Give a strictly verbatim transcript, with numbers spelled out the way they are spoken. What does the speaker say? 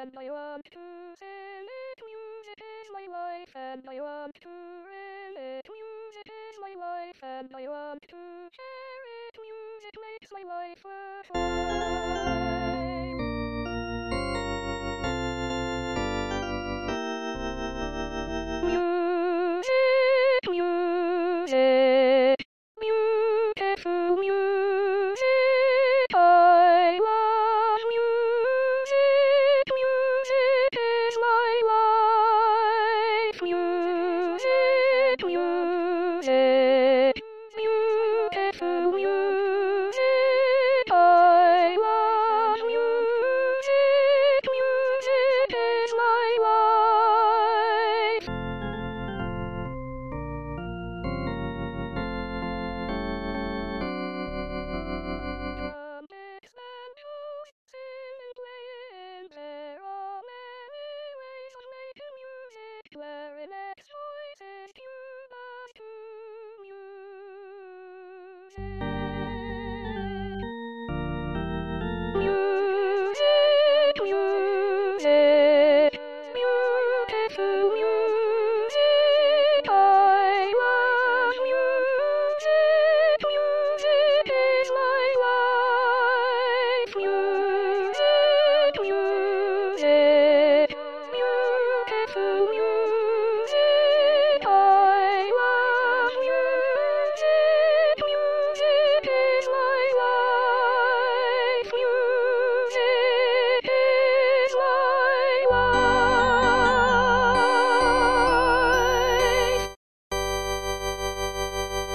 and I want to sing it. Music is my life, and I want to reel it. Music is my life, and I want to share it. Music makes my life worthwhile. Music, music, beautiful music. I love music. Music is my life. Music, music, beautiful music. I love music. Music is my life. Trumpets and flutes, sing and playing. There are many ways of making music. Clarinets, voices, tuba, to music.